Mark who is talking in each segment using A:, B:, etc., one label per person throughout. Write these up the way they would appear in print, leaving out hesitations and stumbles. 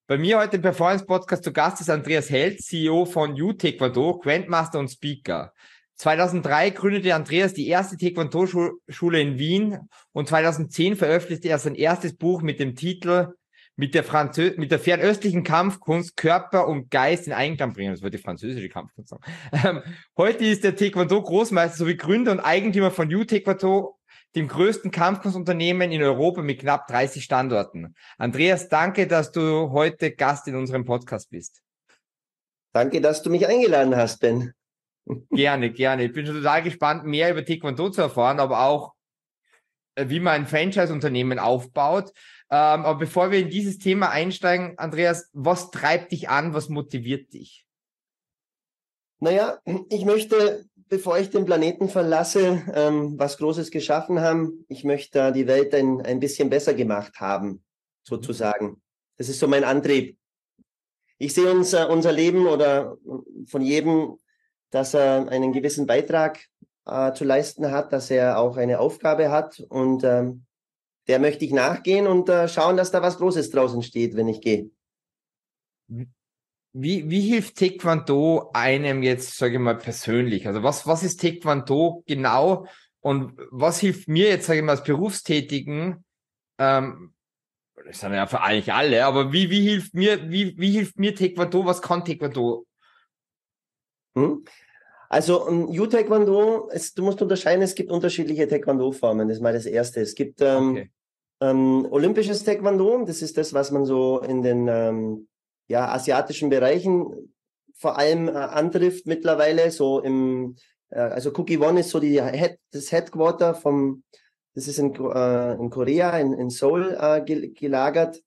A: Bei mir heute im Performance-Podcast zu Gast ist Andreas Held, CEO von U-Taekwondo, Grandmaster und Speaker. 2003 gründete Andreas die erste Taekwondo-Schule in Wien und 2010 veröffentlichte er sein erstes Buch mit dem Titel mit der fernöstlichen Kampfkunst Körper und Geist in Einklang bringen. Das wird die französische Kampfkunst sagen. Heute ist der Taekwondo-Großmeister sowie Gründer und Eigentümer von U-Taekwondo, dem größten Kampfkunstunternehmen in Europa mit knapp 30 Standorten. Andreas, danke, dass du heute Gast in unserem Podcast bist.
B: Danke, dass du mich eingeladen hast, Ben.
A: Gerne, gerne. Ich bin schon total gespannt, mehr über Taekwondo zu erfahren, aber auch, wie man ein Franchise-Unternehmen aufbaut. Aber bevor wir in dieses Thema einsteigen, Andreas, was treibt dich an? Was motiviert dich?
B: Naja, ich möchte, bevor ich den Planeten verlasse, was Großes geschaffen haben. Ich möchte da die Welt ein bisschen besser gemacht haben, sozusagen. Das ist so mein Antrieb. Ich sehe unser Leben oder von jedem, dass er einen gewissen Beitrag zu leisten hat, dass er auch eine Aufgabe hat und der möchte ich nachgehen und schauen, dass da was Großes draußen steht, wenn ich gehe.
A: Wie hilft Taekwondo einem jetzt, sage ich mal, persönlich? Also was ist Taekwondo genau und was hilft mir jetzt, sage ich mal, als Berufstätigen, das sind ja für eigentlich alle, aber wie hilft mir Taekwondo? Was kann Taekwondo?
B: Also U-Taekwondo, du musst unterscheiden, es gibt unterschiedliche Taekwondo-Formen, das ist mal das Erste. Es gibt olympisches Taekwondo, das ist das, was man so in den asiatischen Bereichen vor allem antrifft mittlerweile, so also Kuki Won ist so das Headquarter das ist in Korea, in Seoul gelagert.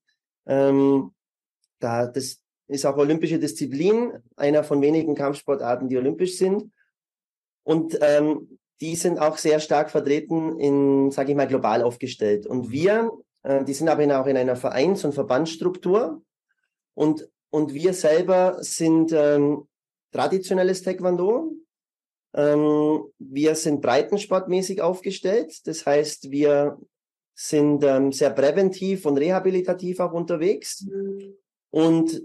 B: Das ist auch olympische Disziplin, einer von wenigen Kampfsportarten, die olympisch sind. Und die sind auch sehr stark vertreten sage ich mal, global aufgestellt. Und die sind aber auch in einer Vereins- und Verbandsstruktur. Und wir selber sind traditionelles Taekwondo. Wir sind breitensportmäßig aufgestellt. Das heißt, wir sind sehr präventiv und rehabilitativ auch unterwegs. Und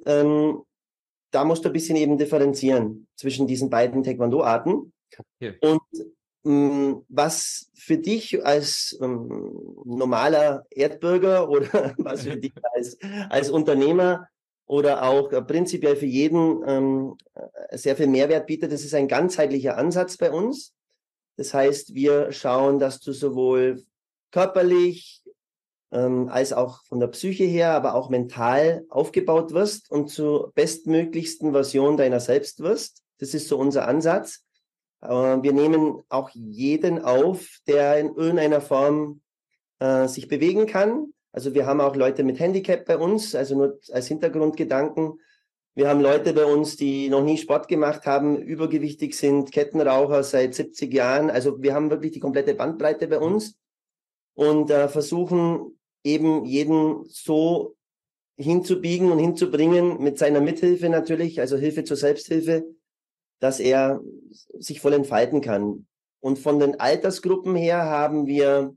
B: da musst du ein bisschen eben differenzieren zwischen diesen beiden Taekwondo-Arten. Okay. Und was für dich als normaler Erdbürger oder was für dich als Unternehmer oder auch prinzipiell für jeden sehr viel Mehrwert bietet, das ist ein ganzheitlicher Ansatz bei uns. Das heißt, wir schauen, dass du sowohl körperlich als auch von der Psyche her, aber auch mental aufgebaut wirst und zur bestmöglichsten Version deiner selbst wirst. Das ist so unser Ansatz. Wir nehmen auch jeden auf, der in irgendeiner Form sich bewegen kann. Also wir haben auch Leute mit Handicap bei uns, also nur als Hintergrundgedanken. Wir haben Leute bei uns, die noch nie Sport gemacht haben, übergewichtig sind, Kettenraucher seit 70 Jahren. Also wir haben wirklich die komplette Bandbreite bei uns und versuchen eben jeden so hinzubiegen und hinzubringen mit seiner Mithilfe natürlich, also Hilfe zur Selbsthilfe, dass er sich voll entfalten kann. Und von den Altersgruppen her haben wir,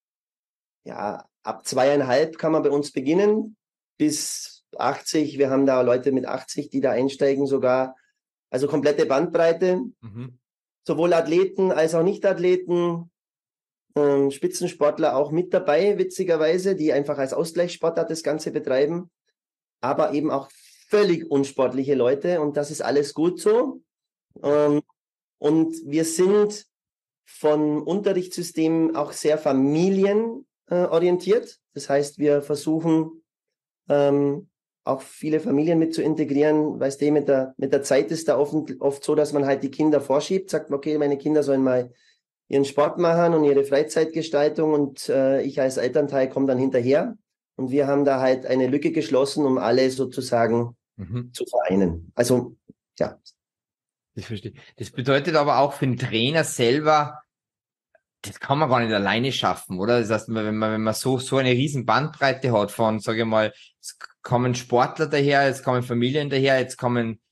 B: ja, ab 2,5 kann man bei uns beginnen, bis 80. Wir haben da Leute mit 80, die da einsteigen sogar. Also komplette Bandbreite. Sowohl Athleten als auch Nicht-Athleten, Spitzensportler auch mit dabei, witzigerweise, die einfach als Ausgleichssportart das Ganze betreiben. Aber eben auch völlig unsportliche Leute und das ist alles gut so. Und wir sind von Unterrichtssystemen auch sehr familienorientiert. Das heißt, wir versuchen auch viele Familien mit zu integrieren. Weißt du, mit der Zeit ist da oft so, dass man halt die Kinder vorschiebt, sagt, okay, meine Kinder sollen mal ihren Sport machen und ihre Freizeitgestaltung und ich als Elternteil komme dann hinterher. Und wir haben da halt eine Lücke geschlossen, um alle sozusagen zu vereinen. Also, ja.
A: Das verstehe. Das bedeutet aber auch für den Trainer selber, das kann man gar nicht alleine schaffen, oder? Das heißt, wenn man so eine riesen Bandbreite hat von, sage ich mal, es kommen Sportler daher, jetzt kommen Familien daher, jetzt kommen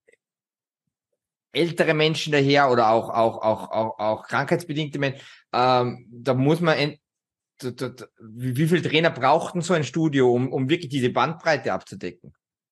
A: ältere Menschen daher oder auch krankheitsbedingte Menschen, da muss man, wie viel Trainer braucht denn so ein Studio, um wirklich diese Bandbreite abzudecken?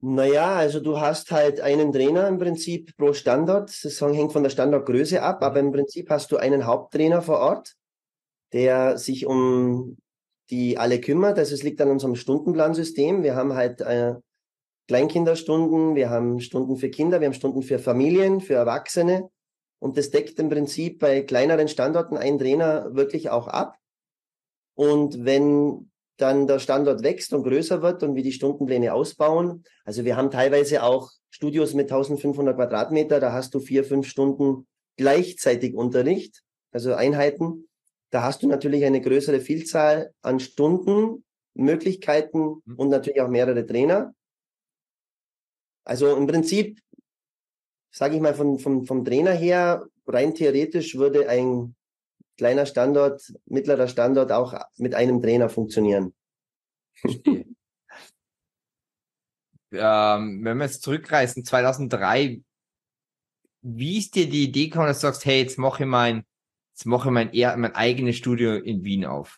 B: Naja, also du hast halt einen Trainer im Prinzip pro Standort. Das hängt von der Standortgröße ab, aber im Prinzip hast du einen Haupttrainer vor Ort, der sich um die alle kümmert. Also es liegt an unserem Stundenplansystem. Wir haben halt Kleinkinderstunden, wir haben Stunden für Kinder, wir haben Stunden für Familien, für Erwachsene. Und das deckt im Prinzip bei kleineren Standorten ein Trainer wirklich auch ab. Und wenn dann der Standort wächst und größer wird und wir die Stundenpläne ausbauen, also wir haben teilweise auch Studios mit 1500 Quadratmeter, da hast du 4, 5 Stunden gleichzeitig Unterricht, also Einheiten. Da hast du natürlich eine größere Vielzahl an Stunden, Möglichkeiten und natürlich auch mehrere Trainer. Also im Prinzip, sage ich mal, vom Trainer her, rein theoretisch würde ein kleiner Standort, mittlerer Standort auch mit einem Trainer funktionieren.
A: Verstehe. Wenn wir jetzt zurückreisen, 2003, wie ist dir die Idee gekommen, dass du sagst, hey, jetzt mache ich mein eigenes Studio in Wien auf?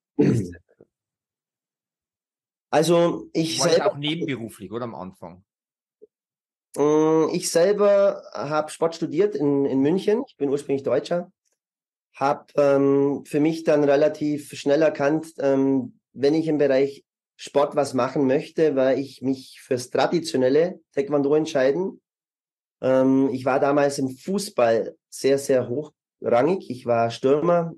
B: Also ich
A: War das
B: selber,
A: auch nebenberuflich, oder am Anfang?
B: ich selber habe Sport studiert in München. Ich bin ursprünglich Deutscher. Habe für mich dann relativ schnell erkannt, wenn ich im Bereich Sport was machen möchte, weil ich mich fürs traditionelle Taekwondo entscheiden. Ich war damals im Fußball sehr, sehr hochrangig. Ich war Stürmer.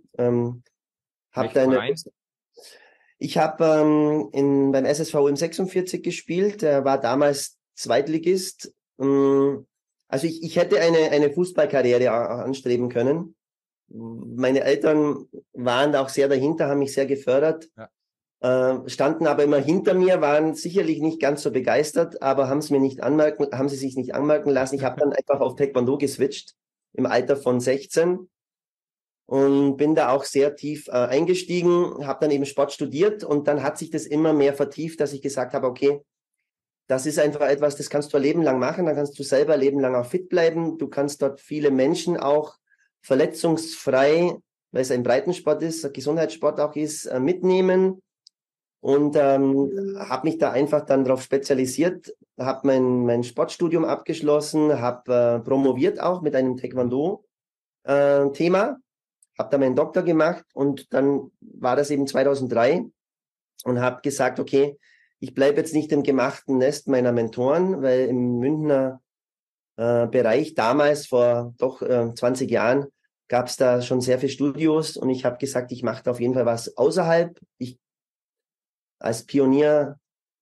B: Ich habe beim SSV im 46 gespielt. Der war damals Zweitligist. Also ich hätte eine Fußballkarriere anstreben können. Meine Eltern waren da auch sehr dahinter, haben mich sehr gefördert, standen aber immer hinter mir, waren sicherlich nicht ganz so begeistert, aber haben sie sich nicht anmerken lassen. Ich habe dann einfach auf Taekwondo geswitcht im Alter von 16 und bin da auch sehr tief eingestiegen, habe dann eben Sport studiert und dann hat sich das immer mehr vertieft, dass ich gesagt habe, okay, das ist einfach etwas, das kannst du ein Leben lang machen, dann kannst du selber ein Leben lang auch fit bleiben. Du kannst dort viele Menschen auch verletzungsfrei, weil es ein Breitensport ist, ein Gesundheitssport auch ist, mitnehmen. Und habe mich da einfach dann darauf spezialisiert, habe mein Sportstudium abgeschlossen, habe promoviert auch mit einem Taekwondo-Thema, habe da meinen Doktor gemacht und dann war das eben 2003 und habe gesagt, okay, ich bleibe jetzt nicht im gemachten Nest meiner Mentoren, weil im Münchner Bereich damals, vor doch 20 Jahren, gab es da schon sehr viele Studios und ich habe gesagt, ich mache da auf jeden Fall was außerhalb. Ich als Pionier,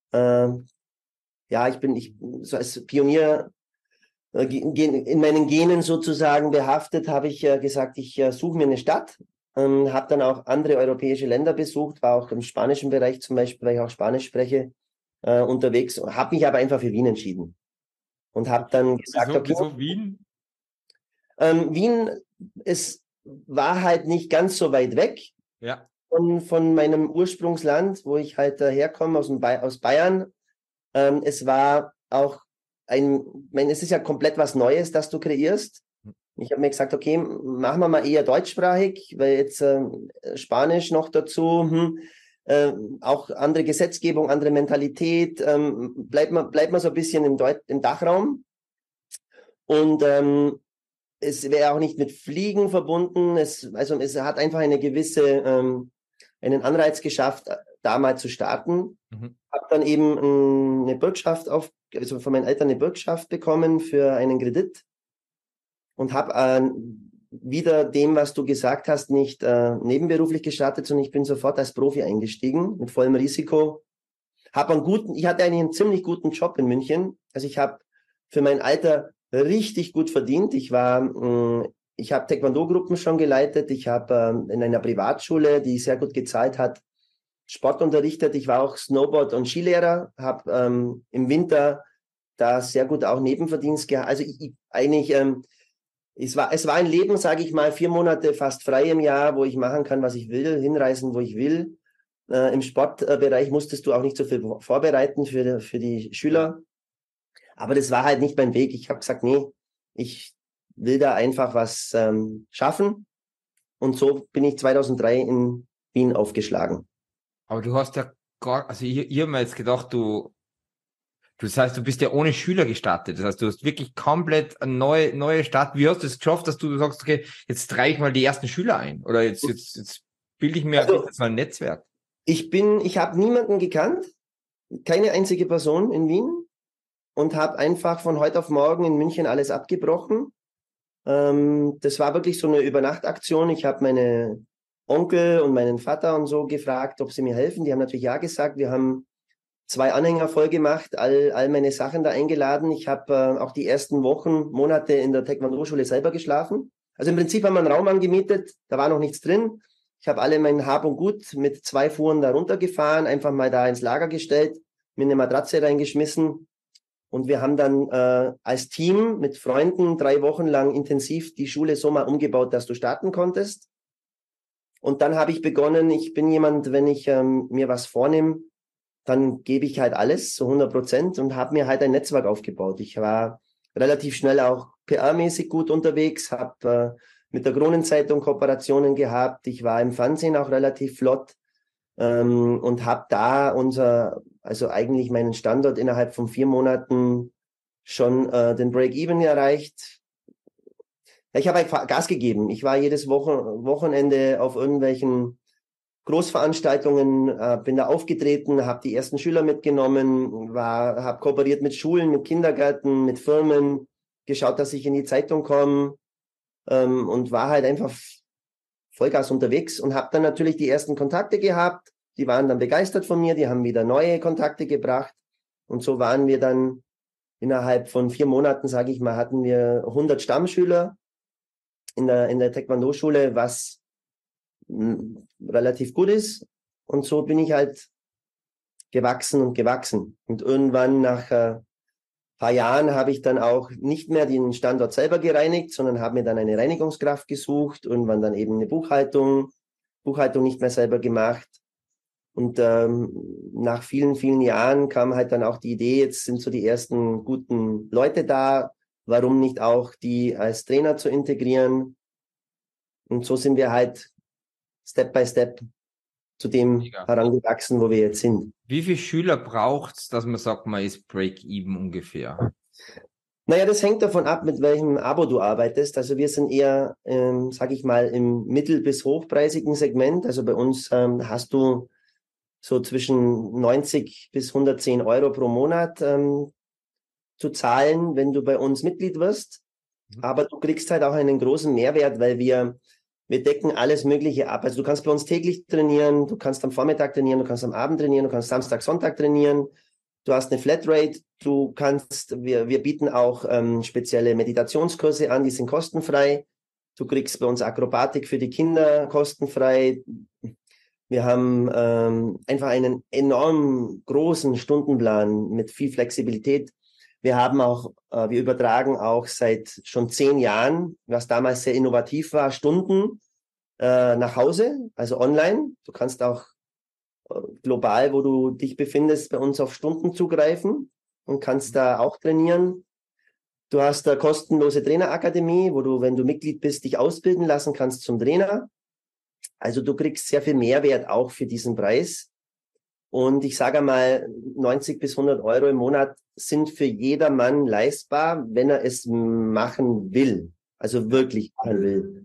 B: ich so als Pionier in meinen Genen sozusagen behaftet, habe ich gesagt, ich suche mir eine Stadt. Habe dann auch andere europäische Länder besucht, war auch im spanischen Bereich zum Beispiel, weil ich auch Spanisch spreche, unterwegs, habe mich aber einfach für Wien entschieden und habe dann gesagt, okay,
A: Wieso Wien?
B: Wien, es war halt nicht ganz so weit weg von meinem Ursprungsland, wo ich halt herkomme, aus Bayern. Es war auch es ist ja komplett was Neues, das du kreierst. Ich habe mir gesagt, okay, machen wir mal eher deutschsprachig, weil jetzt Spanisch noch dazu, auch andere Gesetzgebung, andere Mentalität, bleibt man so ein bisschen im Dachraum. Und es wäre auch nicht mit Fliegen verbunden. Es hat einfach einen Anreiz geschafft, da mal zu starten. Habe dann eben eine Bürgschaft also von meinen Eltern eine Bürgschaft bekommen für einen Kredit und habe wieder dem, was du gesagt hast, nicht nebenberuflich gestartet, sondern ich bin sofort als Profi eingestiegen, mit vollem Risiko. Ich hatte eigentlich einen ziemlich guten Job in München. Also ich habe für mein Alter richtig gut verdient. Ich habe Taekwondo-Gruppen schon geleitet. Ich habe in einer Privatschule, die sehr gut gezahlt hat, Sport unterrichtet. Ich war auch Snowboard- und Skilehrer, habe im Winter da sehr gut auch Nebenverdienst gehabt. Also es war ein Leben, sage ich mal, 4 Monate fast frei im Jahr, wo ich machen kann, was ich will, hinreisen, wo ich will. Im Sportbereich musstest du auch nicht so viel vorbereiten für die Schüler. Aber das war halt nicht mein Weg. Ich habe gesagt, nee, ich will da einfach was schaffen. Und so bin ich 2003 in Wien aufgeschlagen.
A: Aber du hast ja gar, also ich habe mir jetzt gedacht, du Das heißt, du bist ja ohne Schüler gestartet. Das heißt, du hast wirklich komplett eine neue Start. Wie hast du es geschafft, dass du sagst, okay, jetzt treibe ich mal die ersten Schüler ein? Oder jetzt bilde ich mir
B: Also
A: jetzt mal ein Netzwerk.
B: ich habe niemanden gekannt, keine einzige Person in Wien und habe einfach von heute auf morgen in München alles abgebrochen. Das war wirklich so eine Übernachtaktion. Ich habe meine Onkel und meinen Vater und so gefragt, ob sie mir helfen. Die haben natürlich ja gesagt. Wir haben 2 Anhänger voll gemacht, all meine Sachen da eingeladen. Ich habe auch die ersten Wochen, Monate in der Taekwondo-Schule selber geschlafen. Also im Prinzip haben wir einen Raum angemietet, da war noch nichts drin. Ich habe alle mein Hab und Gut mit 2 Fuhren da runtergefahren, einfach mal da ins Lager gestellt, mir eine Matratze reingeschmissen. Und wir haben dann als Team mit Freunden 3 Wochen lang intensiv die Schule so mal umgebaut, dass du starten konntest. Und dann habe ich begonnen, ich bin jemand, wenn ich mir was vornehme, dann gebe ich halt alles, so 100%, und habe mir halt ein Netzwerk aufgebaut. Ich war relativ schnell auch PR-mäßig gut unterwegs, habe mit der Kronenzeitung Kooperationen gehabt. Ich war im Fernsehen auch relativ flott und habe da also eigentlich meinen Standort innerhalb von 4 Monaten schon den Break-Even erreicht. Ich habe halt Gas gegeben. Ich war jedes Wochenende auf irgendwelchen Großveranstaltungen, bin da aufgetreten, habe die ersten Schüler mitgenommen, habe kooperiert mit Schulen, mit Kindergärten, mit Firmen, geschaut, dass ich in die Zeitung komme und war halt einfach Vollgas unterwegs und habe dann natürlich die ersten Kontakte gehabt. Die waren dann begeistert von mir, die haben wieder neue Kontakte gebracht und so waren wir dann innerhalb von 4 Monaten, sage ich mal, hatten wir 100 Stammschüler in der Taekwondo-Schule, was relativ gut ist. Und so bin ich halt gewachsen und gewachsen. Und irgendwann nach paar Jahren habe ich dann auch nicht mehr den Standort selber gereinigt, sondern habe mir dann eine Reinigungskraft gesucht. Irgendwann dann eben eine Buchhaltung nicht mehr selber gemacht. Und nach vielen, vielen Jahren kam halt dann auch die Idee, jetzt sind so die ersten guten Leute da. Warum nicht auch die als Trainer zu integrieren? Und so sind wir halt Step by Step zu dem herangewachsen, wo wir jetzt sind.
A: Wie viele Schüler braucht's, dass man sagt, man ist Break-Even ungefähr?
B: Naja, das hängt davon ab, mit welchem Abo du arbeitest. Also wir sind eher, sage ich mal, im mittel- bis hochpreisigen Segment. Also bei uns hast du so zwischen 90 bis 110 Euro pro Monat zu zahlen, wenn du bei uns Mitglied wirst. Aber du kriegst halt auch einen großen Mehrwert, weil wir decken alles Mögliche ab. Also du kannst bei uns täglich trainieren, du kannst am Vormittag trainieren, du kannst am Abend trainieren, du kannst Samstag, Sonntag trainieren. Du hast eine Flatrate, wir bieten auch spezielle Meditationskurse an, die sind kostenfrei. Du kriegst bei uns Akrobatik für die Kinder kostenfrei. Wir haben einfach einen enorm großen Stundenplan mit viel Flexibilität. Wir übertragen auch seit schon 10 Jahren, was damals sehr innovativ war, Stunden nach Hause, also online. Du kannst auch global, wo du dich befindest, bei uns auf Stunden zugreifen und kannst da auch trainieren. Du hast eine kostenlose Trainerakademie, wo du, wenn du Mitglied bist, dich ausbilden lassen kannst zum Trainer. Also du kriegst sehr viel Mehrwert auch für diesen Preis. Und ich sage mal, 90 bis 100 Euro im Monat sind für jedermann leistbar, wenn er es machen will. Also wirklich machen will.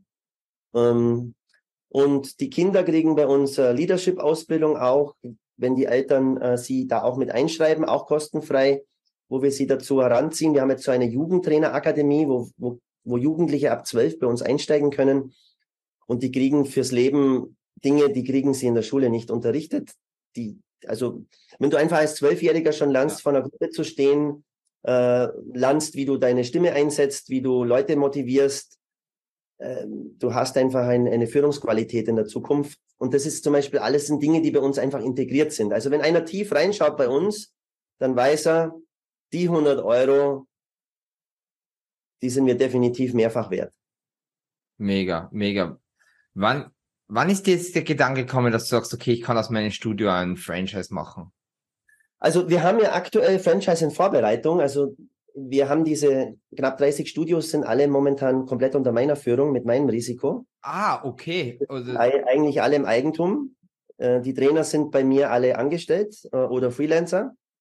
B: Und die Kinder kriegen bei uns Leadership-Ausbildung auch, wenn die Eltern sie da auch mit einschreiben, auch kostenfrei, wo wir sie dazu heranziehen. Wir haben jetzt so eine Jugendtrainerakademie, wo Jugendliche ab 12 bei uns einsteigen können. Und die kriegen fürs Leben Dinge, die kriegen sie in der Schule nicht unterrichtet. Also wenn du einfach als 12-Jähriger schon lernst, vor einer Gruppe zu stehen, lernst, wie du deine Stimme einsetzt, wie du Leute motivierst, du hast einfach eine Führungsqualität in der Zukunft. Und das ist zum Beispiel alles sind Dinge, die bei uns einfach integriert sind. Also wenn einer tief reinschaut bei uns, dann weiß er, die 100 Euro, die sind mir definitiv mehrfach wert.
A: Mega, mega. Wann ist dir jetzt der Gedanke gekommen, dass du sagst, okay, ich kann aus meinem Studio ein Franchise machen?
B: Also wir haben ja aktuell Franchise in Vorbereitung. Also wir haben diese knapp 30 Studios, sind alle momentan komplett unter meiner Führung mit meinem Risiko.
A: Ah, okay. Also,
B: Eigentlich alle im Eigentum. Die Trainer sind bei mir alle angestellt oder Freelancer.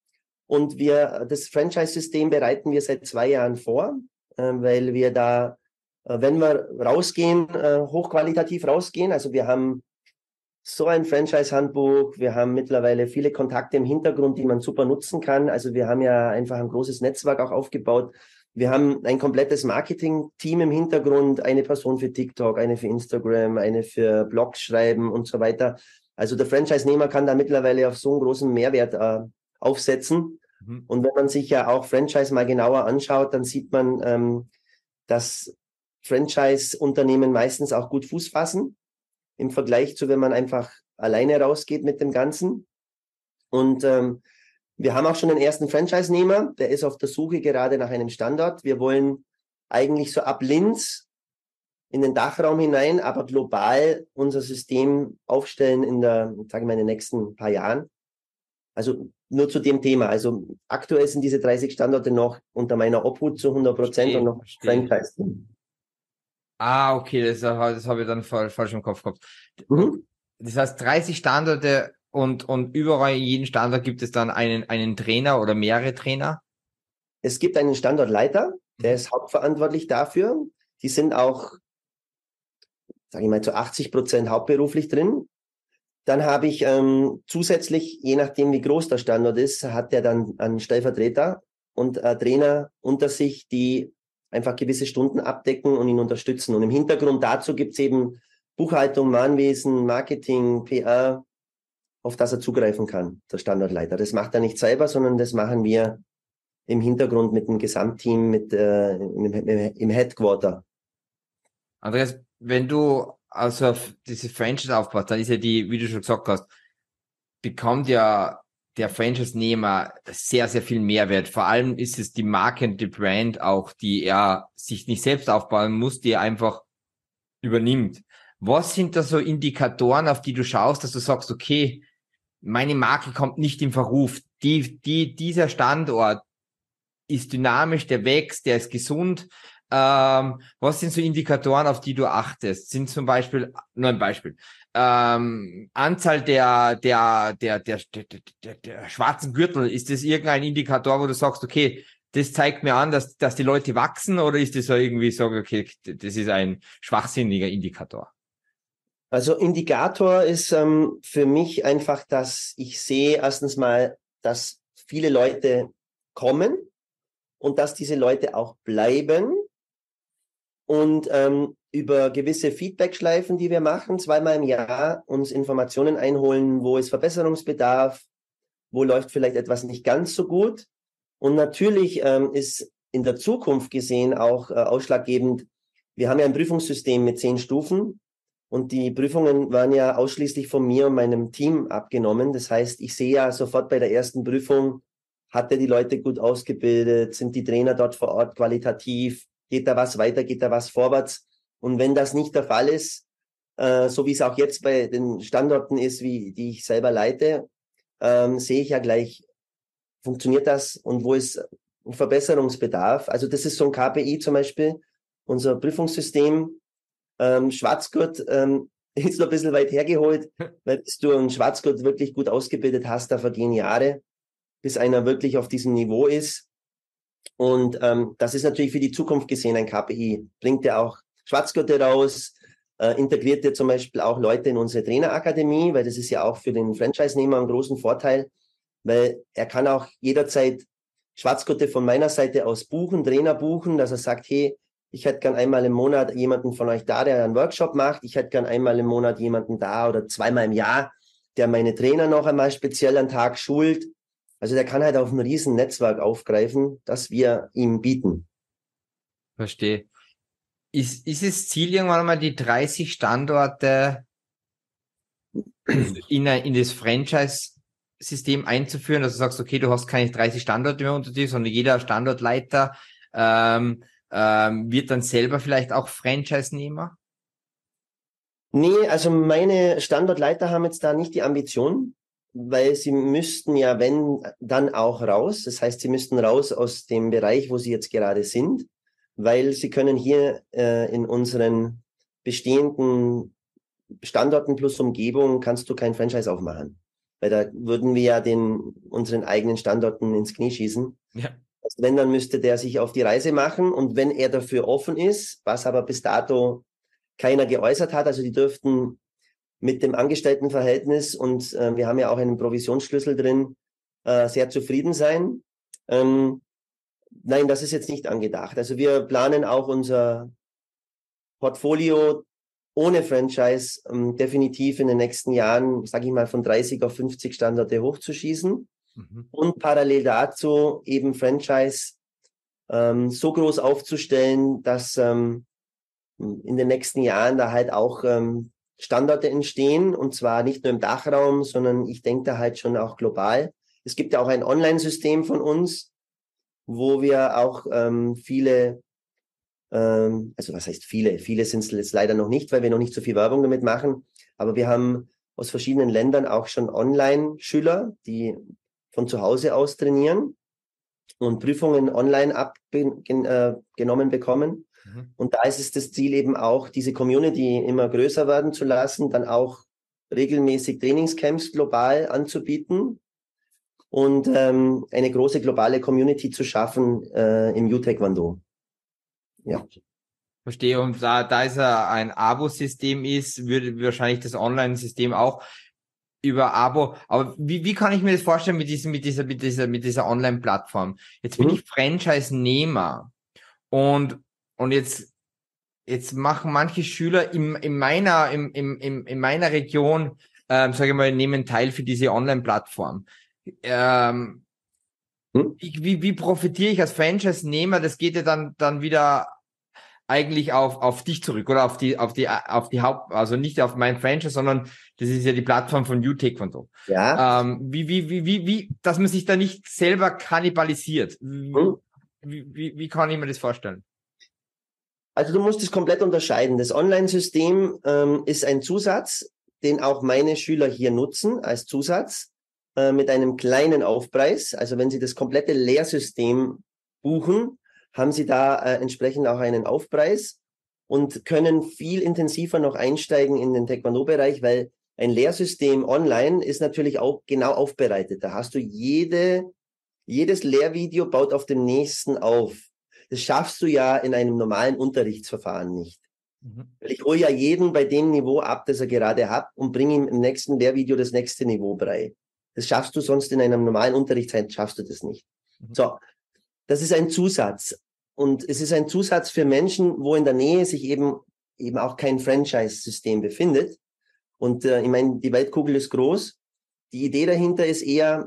B: Und das Franchise-System bereiten wir seit 2 Jahren vor, weil wir da, wenn wir rausgehen, hochqualitativ rausgehen. Also wir haben so ein Franchise-Handbuch. Wir haben mittlerweile viele Kontakte im Hintergrund, die man super nutzen kann. Also wir haben ja einfach ein großes Netzwerk auch aufgebaut. Wir haben ein komplettes Marketing-Team im Hintergrund, eine Person für TikTok, eine für Instagram, eine für Blogs schreiben und so weiter. Also der Franchise-Nehmer kann da mittlerweile auf so einen großen Mehrwert aufsetzen. Und wenn man sich ja auch Franchise mal genauer anschaut, dann sieht man, dass Franchise-Unternehmen meistens auch gut Fuß fassen im Vergleich zu, wenn man einfach alleine rausgeht mit dem Ganzen. Und wir haben auch schon den ersten Franchise-Nehmer, der ist auf der Suche gerade nach einem Standort. Wir wollen eigentlich so ab Linz in den Dachraum hinein, aber global unser System aufstellen in den nächsten paar Jahren. Also nur zu dem Thema. Also aktuell sind diese 30 Standorte noch unter meiner Obhut zu 100% und noch Franchise.
A: Okay, das habe ich dann falsch im Kopf gehabt.
B: Mhm.
A: Das heißt, 30 Standorte und überall in jedem Standort gibt es dann einen Trainer oder mehrere Trainer?
B: Es gibt einen Standortleiter, der ist hauptverantwortlich dafür. Die sind auch, sage ich mal, zu 80% hauptberuflich drin. Dann habe ich zusätzlich, je nachdem wie groß der Standort ist, hat der dann einen Stellvertreter und Trainer unter sich, die einfach gewisse Stunden abdecken und ihn unterstützen. Und im Hintergrund dazu gibt es eben Buchhaltung, Mahnwesen, Marketing, PR, auf das er zugreifen kann, der Standortleiter. Das macht er nicht selber, sondern das machen wir im Hintergrund mit dem Gesamtteam, im Headquarter.
A: Andreas, wenn du also diese Franchise aufbaust, dann ist ja wie du schon gesagt hast, bekommt ja der Franchise-Nehmer sehr, sehr viel Mehrwert. Vor allem ist es die Marke und die Brand auch, die er sich nicht selbst aufbauen muss, die er einfach übernimmt. Was sind da so Indikatoren, auf die du schaust, dass du sagst, okay, meine Marke kommt nicht in Verruf. Dieser Standort ist dynamisch, der wächst, der ist gesund. Was sind so Indikatoren, auf die du achtest? Sind zum Beispiel, nur ein Beispiel, Anzahl der schwarzen Gürtel, ist das irgendein Indikator, wo du sagst, okay, das zeigt mir an, dass die Leute wachsen, oder ist das so irgendwie so, okay, das ist ein schwachsinniger Indikator?
B: Also Indikator ist für mich einfach, dass ich sehe erstens mal, dass viele Leute kommen und dass diese Leute auch bleiben und über gewisse Feedback-Schleifen, die wir machen, 2-mal im Jahr uns Informationen einholen, wo ist Verbesserungsbedarf, wo läuft vielleicht etwas nicht ganz so gut. Und natürlich ist in der Zukunft gesehen auch ausschlaggebend, wir haben ja ein Prüfungssystem mit 10 Stufen. Und die Prüfungen waren ja ausschließlich von mir und meinem Team abgenommen. Das heißt, ich sehe ja sofort bei der ersten Prüfung, hat er die Leute gut ausgebildet, sind die Trainer dort vor Ort qualitativ, geht da was weiter, geht da was vorwärts. Und wenn das nicht der Fall ist, so wie es auch jetzt bei den Standorten ist, die ich selber leite, sehe ich ja gleich, funktioniert das und wo ist ein Verbesserungsbedarf. Also das ist so ein KPI zum Beispiel, unser Prüfungssystem. Schwarzgurt ist noch ein bisschen weit hergeholt, weil bis du einen Schwarzgurt wirklich gut ausgebildet hast, da vergehen Jahre, bis einer wirklich auf diesem Niveau ist. Und das ist natürlich für die Zukunft gesehen ein KPI. Bringt ja auch Schwarzgurte raus, integriert ja zum Beispiel auch Leute in unsere Trainerakademie, weil das ist ja auch für den Franchise-Nehmer einen großen Vorteil, weil er kann auch jederzeit Schwarzgurte von meiner Seite aus buchen, Trainer buchen, dass er sagt, hey, ich hätte gern einmal im Monat jemanden von euch da, der einen Workshop macht. Ich hätte gern einmal im Monat jemanden da oder 2-mal im Jahr, der meine Trainer noch einmal speziell einen Tag schult. Also der kann halt auf ein riesen Netzwerk aufgreifen, das wir ihm bieten.
A: Verstehe. Ist es Ziel, irgendwann mal die 30 Standorte in das Franchise-System einzuführen, dass du sagst, okay, du hast keine 30 Standorte mehr unter dir, sondern jeder Standortleiter wird dann selber vielleicht auch Franchise-Nehmer?
B: Nee, also meine Standortleiter haben jetzt da nicht die Ambition, weil sie müssten ja, wenn, dann auch raus. Das heißt, sie müssten raus aus dem Bereich, wo sie jetzt gerade sind, weil sie können hier in unseren bestehenden Standorten plus Umgebung kannst du kein Franchise aufmachen. weil da würden wir ja unseren eigenen Standorten ins Knie schießen.
A: Ja.
B: Also wenn, dann müsste der sich auf die Reise machen, und wenn er dafür offen ist, was aber bis dato keiner geäußert hat, also die dürften mit dem Angestelltenverhältnis, und wir haben ja auch einen Provisionsschlüssel drin, sehr zufrieden sein. Nein, das ist jetzt nicht angedacht. Also wir planen auch unser Portfolio ohne Franchise definitiv in den nächsten Jahren, sage ich mal, von 30 auf 50 Standorte hochzuschießen. Und parallel dazu eben Franchise so groß aufzustellen, dass in den nächsten Jahren da halt auch Standorte entstehen, und zwar nicht nur im Dachraum, sondern ich denke da halt schon auch global. Es gibt ja auch ein Online-System von uns, wo wir auch viele, also was heißt viele? Viele sind es jetzt leider noch nicht, weil wir noch nicht so viel Werbung damit machen, aber wir haben aus verschiedenen Ländern auch schon Online-Schüler, die von zu Hause aus trainieren und Prüfungen online abgenommen bekommen. Und da ist es das Ziel eben auch, diese Community immer größer werden zu lassen, dann auch regelmäßig Trainingscamps global anzubieten und eine große globale Community zu schaffen im U-Taekwondo. Ja.
A: Verstehe. Und da es ja ein Abo-System ist, würde wahrscheinlich das Online-System auch über Abo. Aber wie kann ich mir das vorstellen mit dieser Online-Plattform? Jetzt bin ich Franchise-Nehmer und jetzt machen manche Schüler in meiner Region, sage ich mal, nehmen teil für diese Online-Plattform. Wie profitiere ich als Franchise-Nehmer? Das geht ja dann wieder eigentlich auf dich zurück oder auf die also nicht auf mein Franchise, sondern das ist ja die Plattform von U-Taekwondo.
B: Ja.
A: Dass man sich da nicht selber kannibalisiert. Wie kann ich mir das vorstellen?
B: Also du musst es komplett unterscheiden. Das Online-System ist ein Zusatz, den auch meine Schüler hier nutzen als Zusatz mit einem kleinen Aufpreis. Also wenn sie das komplette Lehrsystem buchen, haben sie da entsprechend auch einen Aufpreis und können viel intensiver noch einsteigen in den Taekwondo-Bereich, weil ein Lehrsystem online ist natürlich auch genau aufbereitet. Da hast du jedes Lehrvideo baut auf dem nächsten auf. Das schaffst du ja in einem normalen Unterrichtsverfahren nicht. Weil ich hole ja jeden bei dem Niveau ab, das er gerade hat, und bringe ihm im nächsten Lehrvideo das nächste Niveau bei. Das schaffst du sonst in einem normalen Unterrichtszeit, schaffst du das nicht. So, das ist ein Zusatz. Und es ist ein Zusatz für Menschen, wo in der Nähe sich eben auch kein Franchise-System befindet. Und ich meine, die Weltkugel ist groß. Die Idee dahinter ist eher,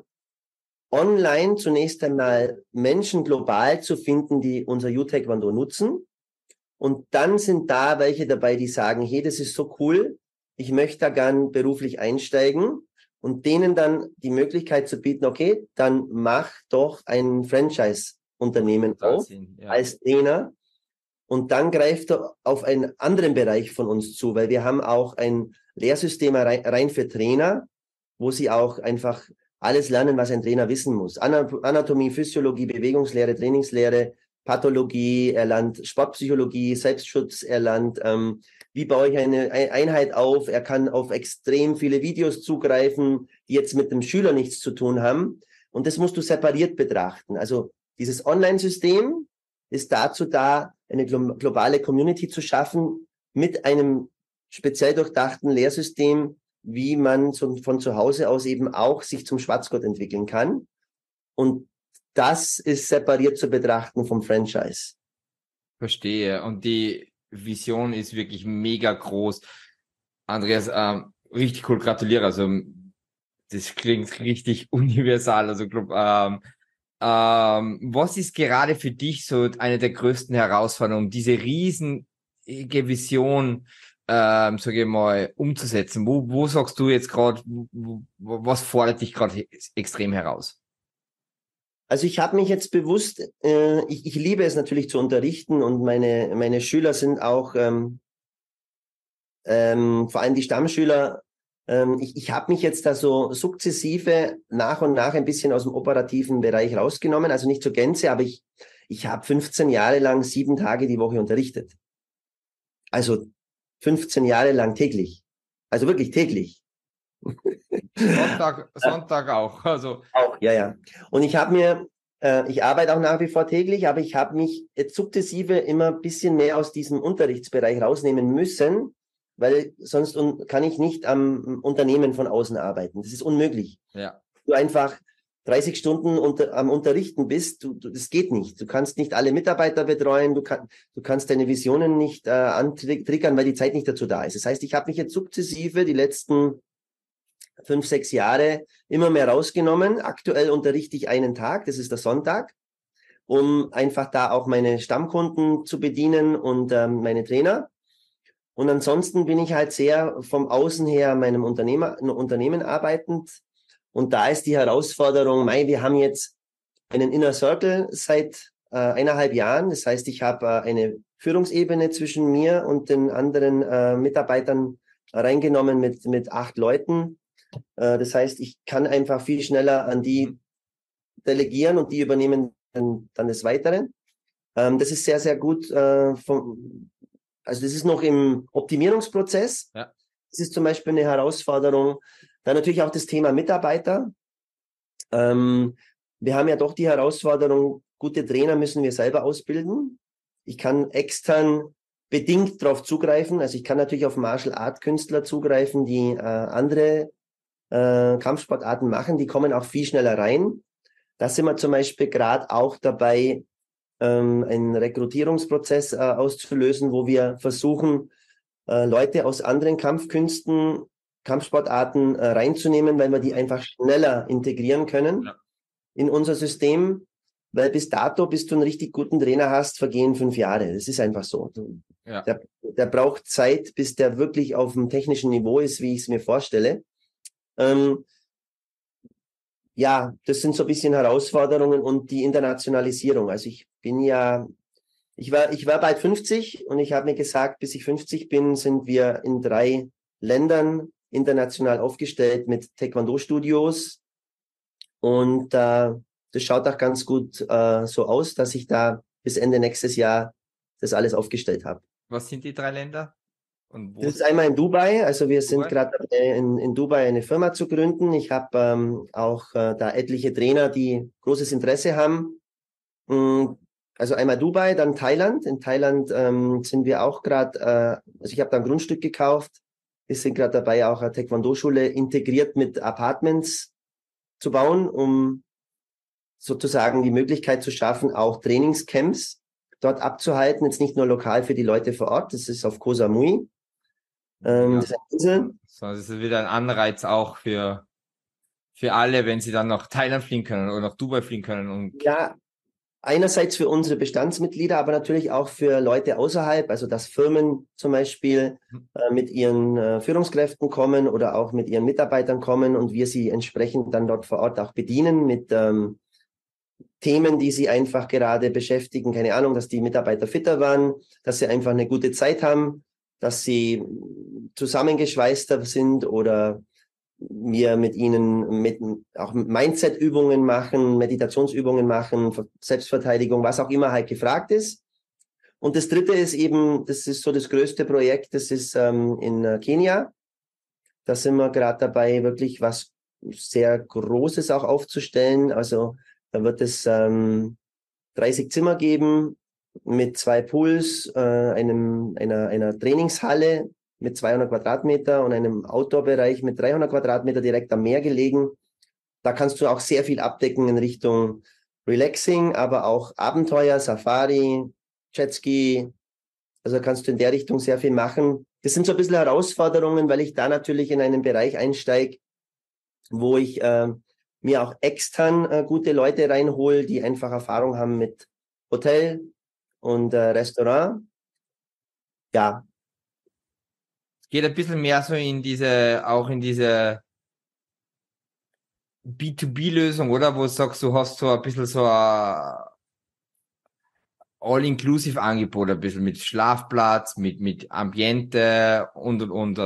B: online zunächst einmal Menschen global zu finden, die unser U-Taekwondo nutzen. Und dann sind da welche dabei, die sagen, hey, das ist so cool, ich möchte da gern beruflich einsteigen, und denen dann die Möglichkeit zu bieten, okay, dann mach doch ein Franchise-Unternehmen auf als Trainer, und dann greift er auf einen anderen Bereich von uns zu, weil wir haben auch ein Lehrsystem rein für Trainer, wo sie auch einfach alles lernen, was ein Trainer wissen muss. Anatomie, Physiologie, Bewegungslehre, Trainingslehre, Pathologie, er lernt Sportpsychologie, Selbstschutz, er lernt, wie baue ich eine Einheit auf, er kann auf extrem viele Videos zugreifen, die jetzt mit dem Schüler nichts zu tun haben, und das musst du separiert betrachten. Also dieses Online-System ist dazu da, eine globale Community zu schaffen mit einem speziell durchdachten Lehrsystem, wie man von zu Hause aus eben auch sich zum Schwarzgurt entwickeln kann. Und das ist separiert zu betrachten vom Franchise.
A: Verstehe. Und die Vision ist wirklich mega groß. Andreas, richtig cool, gratuliere. Also das klingt richtig universal. Also was ist gerade für dich so eine der größten Herausforderungen, diese riesige Vision, sage ich mal, umzusetzen? Wo sagst du jetzt gerade, was fordert dich gerade extrem heraus?
B: Also ich habe mich jetzt bewusst, ich liebe es natürlich zu unterrichten, und meine Schüler sind auch, vor allem die Stammschüler, ich habe mich jetzt da so sukzessive nach und nach ein bisschen aus dem operativen Bereich rausgenommen, also nicht zur Gänze, aber ich habe 15 Jahre lang 7 Tage die Woche unterrichtet. Also 15 Jahre lang täglich. Also wirklich täglich.
A: Sonntag auch. Also.
B: Auch, ja, ja. Und ich arbeite auch nach wie vor täglich, aber ich habe mich jetzt sukzessive immer ein bisschen mehr aus diesem Unterrichtsbereich rausnehmen müssen, weil sonst kann ich nicht am Unternehmen von außen arbeiten. Das ist unmöglich.
A: Ja.
B: Du einfach 30 Stunden am Unterrichten bist, das geht nicht. Du kannst nicht alle Mitarbeiter betreuen, du kannst deine Visionen nicht antriggern, weil die Zeit nicht dazu da ist. Das heißt, ich habe mich jetzt sukzessive die letzten 5, 6 Jahre immer mehr rausgenommen. Aktuell unterrichte ich einen Tag, das ist der Sonntag, um einfach da auch meine Stammkunden zu bedienen und meine Trainer. Und ansonsten bin ich halt sehr vom Außen her meinem Unternehmen arbeitend. Und da ist die Herausforderung, wir haben jetzt einen Inner Circle seit 1,5 Jahren. Das heißt, ich habe eine Führungsebene zwischen mir und den anderen Mitarbeitern reingenommen mit 8 Leuten. Das heißt, ich kann einfach viel schneller an die delegieren und die übernehmen dann das Weitere. Das ist sehr, sehr gut. Also das ist noch im Optimierungsprozess.
A: Ja.
B: Das ist zum Beispiel eine Herausforderung. Dann natürlich auch das Thema Mitarbeiter. Wir haben ja doch die Herausforderung, gute Trainer müssen wir selber ausbilden. Ich kann extern bedingt darauf zugreifen. Also ich kann natürlich auf Martial Art Künstler zugreifen, die andere Kampfsportarten machen. Die kommen auch viel schneller rein. Da sind wir zum Beispiel gerade auch dabei, einen Rekrutierungsprozess auszulösen, wo wir versuchen, Leute aus anderen Kampfkünsten, Kampfsportarten reinzunehmen, weil wir die einfach schneller integrieren können in unser System. Weil bis dato, bis du einen richtig guten Trainer hast, vergehen 5 Jahre. Das ist einfach so.
A: Ja.
B: Der braucht Zeit, bis der wirklich auf dem technischen Niveau ist, wie ich es mir vorstelle. Ja, das sind so ein bisschen Herausforderungen und die Internationalisierung. Also ich war bald 50 und ich habe mir gesagt, bis ich 50 bin, sind wir in 3 Ländern international aufgestellt mit Taekwondo-Studios. Und das schaut auch ganz gut so aus, dass ich da bis Ende nächstes Jahr das alles aufgestellt habe.
A: Was sind die 3 Länder? Und wo?
B: Das ist einmal in Dubai, also wir sind gerade in Dubai eine Firma zu gründen. Ich habe auch da etliche Trainer, die großes Interesse haben. Also einmal Dubai, dann Thailand. In Thailand sind wir auch gerade, also ich habe da ein Grundstück gekauft. Wir sind gerade dabei, auch eine Taekwondo-Schule integriert mit Apartments zu bauen, um sozusagen die Möglichkeit zu schaffen, auch Trainingscamps dort abzuhalten. Jetzt nicht nur lokal für die Leute vor Ort, das ist auf Koh Samui. Das ist eine Insel.
A: So, das ist wieder ein Anreiz auch für alle, wenn sie dann nach Thailand fliegen können oder nach Dubai fliegen können. Und
B: ja, einerseits für unsere Bestandsmitglieder, aber natürlich auch für Leute außerhalb, also dass Firmen zum Beispiel mit ihren Führungskräften kommen oder auch mit ihren Mitarbeitern kommen und wir sie entsprechend dann dort vor Ort auch bedienen mit Themen, die sie einfach gerade beschäftigen. Keine Ahnung, dass die Mitarbeiter fitter waren, dass sie einfach eine gute Zeit haben, dass sie zusammengeschweißter sind oder wir mit ihnen auch Mindset-Übungen machen, Meditationsübungen machen, Selbstverteidigung, was auch immer halt gefragt ist. Und das dritte ist eben, das ist so das größte Projekt, das ist in Kenia. Da sind wir gerade dabei, wirklich was sehr Großes auch aufzustellen. Also da wird es 30 Zimmer geben mit 2 Pools, einer Trainingshalle mit 200 Quadratmeter und einem Outdoor-Bereich mit 300 Quadratmeter direkt am Meer gelegen. Da kannst du auch sehr viel abdecken in Richtung Relaxing, aber auch Abenteuer, Safari, Jetski. Also kannst du in der Richtung sehr viel machen. Das sind so ein bisschen Herausforderungen, weil ich da natürlich in einen Bereich einsteige, wo ich mir auch extern gute Leute reinhole, die einfach Erfahrung haben mit Hotel und Restaurant. Ja.
A: geht ein bisschen mehr so in diese B2B-Lösung, oder? Wo du sagst, du hast so ein bisschen so ein All-Inclusive-Angebot, ein bisschen mit Schlafplatz, mit Ambiente und.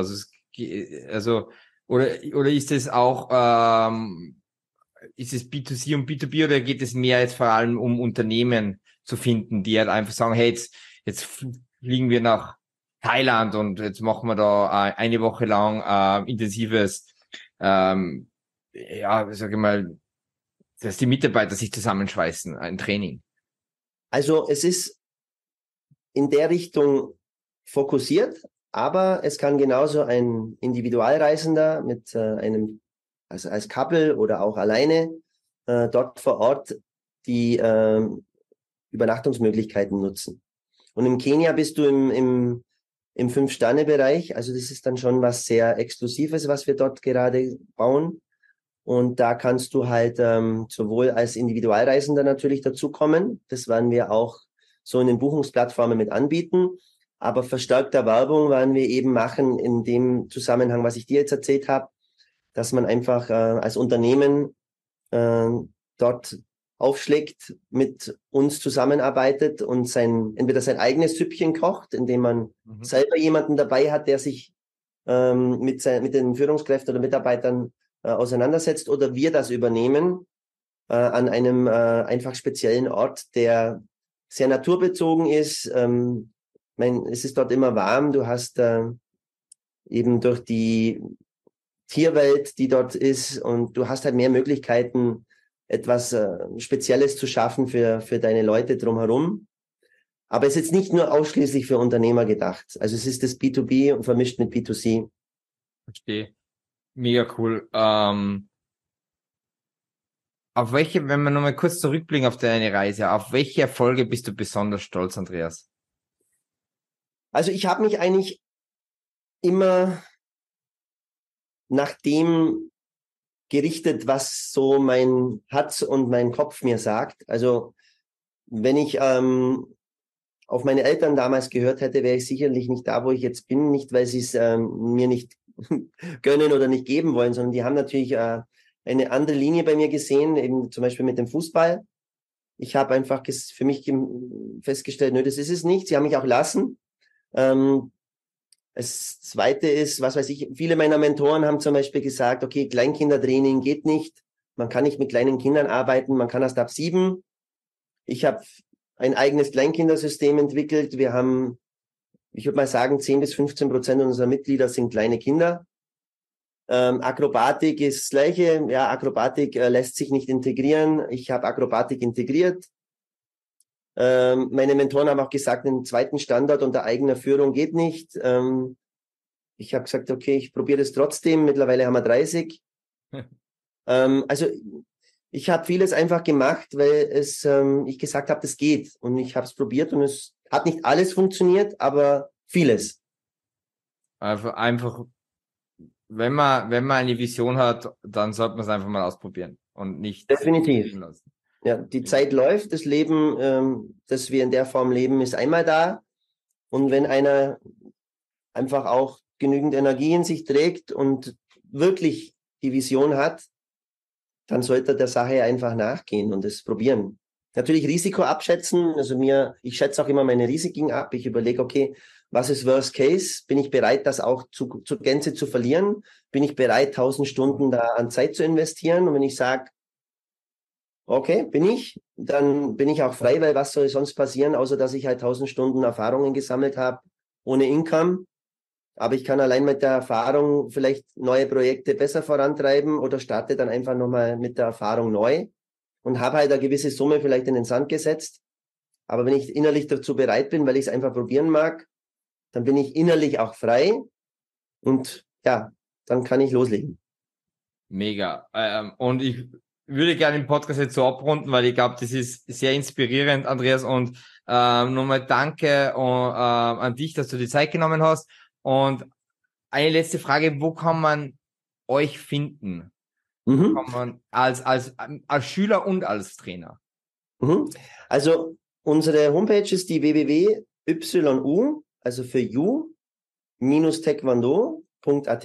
A: Oder ist es auch, ist es B2C und B2B oder geht es mehr jetzt vor allem um Unternehmen zu finden, die halt einfach sagen, hey, jetzt fliegen wir nach Thailand und jetzt machen wir da eine Woche lang intensives ja, sage ich mal, dass die Mitarbeiter sich zusammenschweißen, ein Training?
B: Also es ist in der Richtung fokussiert, aber es kann genauso ein Individualreisender mit also als Couple oder auch alleine dort vor Ort die Übernachtungsmöglichkeiten nutzen. Und in Kenia bist du im Fünf-Sterne-Bereich, also das ist dann schon was sehr Exklusives, was wir dort gerade bauen. Und da kannst du halt sowohl als Individualreisender natürlich dazukommen, das werden wir auch so in den Buchungsplattformen mit anbieten, aber verstärkter Werbung werden wir eben machen in dem Zusammenhang, was ich dir jetzt erzählt habe, dass man einfach als Unternehmen dort aufschlägt, mit uns zusammenarbeitet und entweder sein eigenes Süppchen kocht, indem man selber jemanden dabei hat, der sich mit den Führungskräften oder Mitarbeitern auseinandersetzt, oder wir das übernehmen an einem einfach speziellen Ort, der sehr naturbezogen ist. Es ist dort immer warm. Du hast eben durch die Tierwelt, die dort ist, und du hast halt mehr Möglichkeiten, etwas Spezielles zu schaffen für deine Leute drumherum. Aber es ist jetzt nicht nur ausschließlich für Unternehmer gedacht. Also es ist das B2B und vermischt mit B2C.
A: Verstehe. Mega cool. Auf welche, wenn wir nochmal kurz zurückblicken auf deine Reise, auf welche Erfolge bist du besonders stolz, Andreas?
B: Also ich habe mich eigentlich immer nach dem gerichtet, was so mein Herz und mein Kopf mir sagt. Also wenn ich auf meine Eltern damals gehört hätte, wäre ich sicherlich nicht da, wo ich jetzt bin. Nicht, weil sie es mir nicht gönnen oder nicht geben wollen, sondern die haben natürlich eine andere Linie bei mir gesehen, eben zum Beispiel mit dem Fußball. Ich habe einfach für mich festgestellt, nö, das ist es nicht. Sie haben mich auch lassen. Das Zweite ist, was weiß ich, viele meiner Mentoren haben zum Beispiel gesagt, okay, Kleinkindertraining geht nicht. Man kann nicht mit kleinen Kindern arbeiten, man kann erst ab 7. Ich habe ein eigenes Kleinkindersystem entwickelt. Wir haben, ich würde mal sagen, 10-15% unserer Mitglieder sind kleine Kinder. Akrobatik ist das Gleiche. Ja, Akrobatik lässt sich nicht integrieren. Ich habe Akrobatik integriert. Meine Mentoren haben auch gesagt, einen zweiten Standort unter eigener Führung geht nicht. Ich habe gesagt, okay, ich probiere das trotzdem. Mittlerweile haben wir 30. Also ich habe vieles einfach gemacht, weil ich gesagt habe, das geht. Und ich habe es probiert und es hat nicht alles funktioniert, aber vieles.
A: Einfach, wenn man eine Vision hat, dann sollte man es einfach mal ausprobieren und nicht
B: Definitiv.
A: lassen.
B: Ja, die Zeit läuft, das Leben, das wir in der Form leben, ist einmal da. Und wenn einer einfach auch genügend Energie in sich trägt und wirklich die Vision hat, dann sollte der Sache einfach nachgehen und es probieren. Natürlich Risiko abschätzen. Also ich schätze auch immer meine Risiken ab. Ich überlege, okay, was ist Worst Case? Bin ich bereit, das auch zur Gänze zu verlieren? Bin ich bereit, 1000 Stunden da an Zeit zu investieren? Und wenn ich sage, okay, dann bin ich auch frei, weil was soll sonst passieren, außer dass ich halt 1000 Stunden Erfahrungen gesammelt habe, ohne Income. Aber ich kann allein mit der Erfahrung vielleicht neue Projekte besser vorantreiben oder starte dann einfach nochmal mit der Erfahrung neu und habe halt eine gewisse Summe vielleicht in den Sand gesetzt. Aber wenn ich innerlich dazu bereit bin, weil ich es einfach probieren mag, dann bin ich innerlich auch frei und ja, dann kann ich loslegen.
A: Mega. Und ich würde gerne den Podcast jetzt so abrunden, weil ich glaube, das ist sehr inspirierend, Andreas. Und nochmal danke an dich, dass du die Zeit genommen hast. Und eine letzte Frage, wo kann man euch finden? Wo kann man als Schüler und als Trainer?
B: Also unsere Homepage ist die www.yu, also für you-taekwondo.at.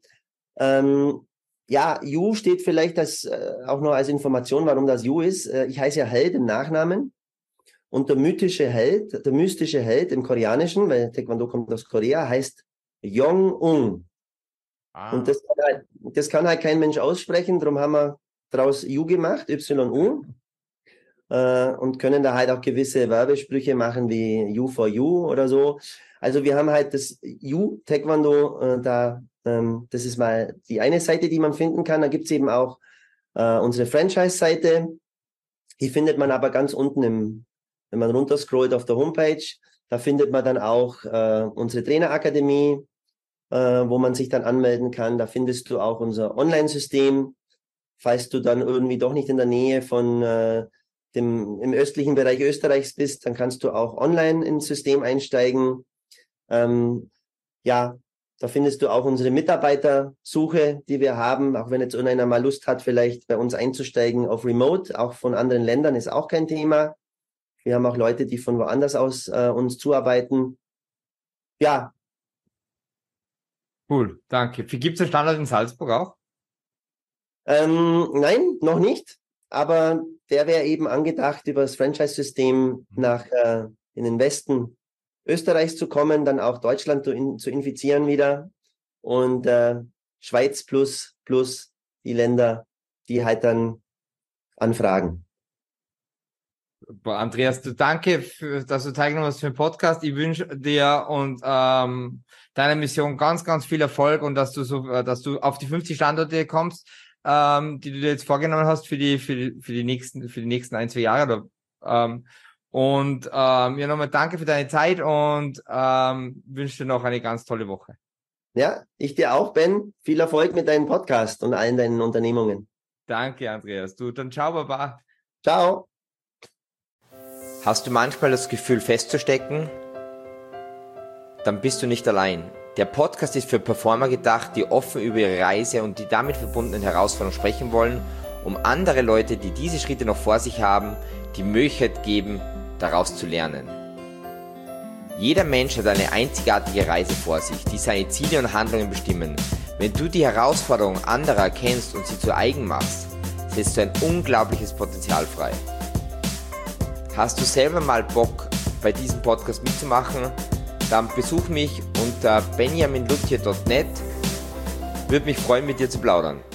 B: Ja, Yu steht vielleicht auch noch als Information, warum das Yu ist. Ich heiße ja Held im Nachnamen. Und der mystische Held im Koreanischen, weil Taekwondo kommt aus Korea, heißt Jong-un. Und das kann halt kein Mensch aussprechen, darum haben wir daraus Yu gemacht, Y-U. Und können da halt auch gewisse Werbesprüche machen wie You for You oder so. Also wir haben halt das You Taekwondo da Das ist mal die eine Seite, die man finden kann. Da gibt's eben auch unsere Franchise-Seite. Die findet man aber ganz unten, wenn man runterscrollt auf der Homepage. Da findet man dann auch unsere Trainerakademie, wo man sich dann anmelden kann. Da findest du auch unser Online-System. Falls du dann irgendwie doch nicht in der Nähe von im östlichen Bereich Österreichs bist, dann kannst du auch online ins System einsteigen. Ja, da findest du auch unsere Mitarbeitersuche, die wir haben. Auch wenn jetzt irgendeiner mal Lust hat, vielleicht bei uns einzusteigen auf Remote, auch von anderen Ländern, ist auch kein Thema. Wir haben auch Leute, die von woanders aus uns zuarbeiten. Ja.
A: Cool, danke. Gibt es einen Standort in Salzburg auch?
B: Nein, noch nicht. Aber der wäre eben angedacht, über das Franchise-System in den Westen Österreichs zu kommen, dann auch Deutschland zu infizieren wieder und Schweiz plus die Länder, die halt dann anfragen.
A: Andreas, danke, dass du teilgenommen hast für den Podcast. Ich wünsche dir und deiner Mission ganz, ganz viel Erfolg und dass du auf die 50 Standorte kommst, die du dir jetzt vorgenommen hast für die nächsten 1-2 Jahre. Ja, nochmal danke für deine Zeit und wünsche dir noch eine ganz tolle Woche.
B: Ja, ich dir auch, Ben. Viel Erfolg mit deinem Podcast und allen deinen Unternehmungen.
A: Danke, Andreas. Dann ciao, Baba.
B: Ciao.
C: Hast du manchmal das Gefühl festzustecken? Dann bist du nicht allein. Der Podcast ist für Performer gedacht, die offen über ihre Reise und die damit verbundenen Herausforderungen sprechen wollen, um andere Leute, die diese Schritte noch vor sich haben, die Möglichkeit geben, daraus zu lernen. Jeder Mensch hat eine einzigartige Reise vor sich, die seine Ziele und Handlungen bestimmen. Wenn du die Herausforderungen anderer erkennst und sie zu eigen machst, setzt du ein unglaubliches Potenzial frei. Hast du selber mal Bock, bei diesem Podcast mitzumachen? Dann besuch mich unter benjaminlutje.net. Würde mich freuen, mit dir zu plaudern.